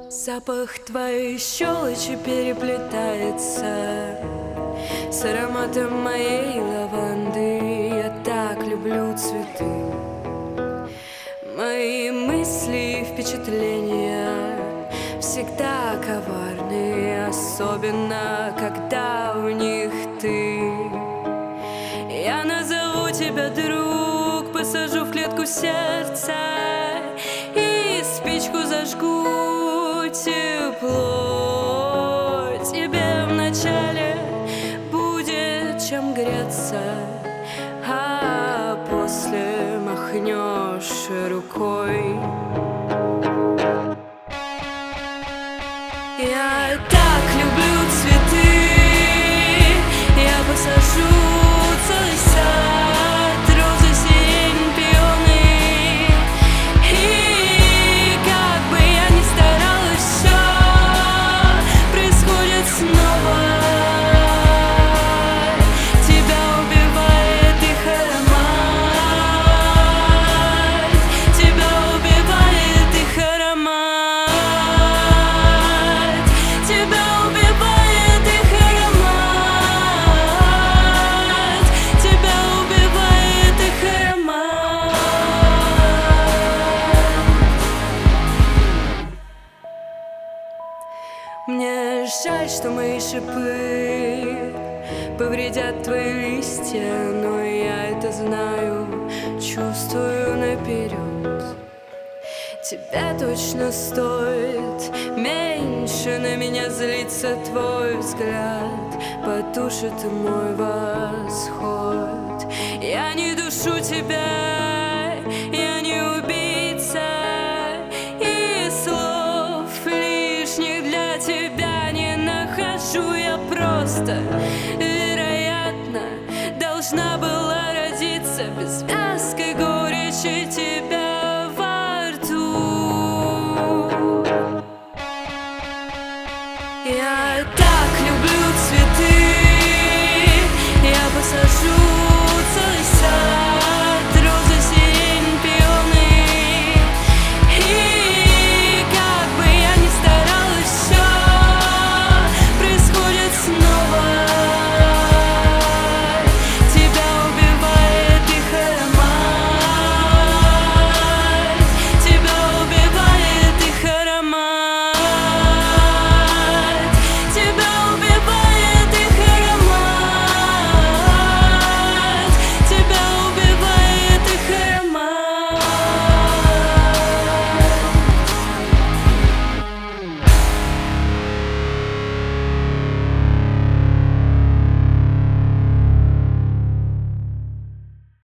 Запах твоей щелочи переплетается с ароматом моей лаванды. Я так люблю цветы. Мои мысли и впечатления всегда коварны, особенно когда в них ты. Я назову тебя друг, посажу в клетку сердца и спичку зажгу. Тепло тебе вначале будет чем греться, а после махнешь рукой. Я так люблю цветы, я посажу целый сад, розы, сирень, пионы. И как бы я ни старалась, все происходит снова. Тебя убивает их аромат, тебя убивает их аромат, тебя убивает их аромат, тебя убивает их аромат. Мне жаль, что мои шипы повредят твои листья, но я это знаю, чувствую наперед. Тебе точно стоит меньше на меня злиться, твой взгляд потушит мой восход. Я не душу тебя,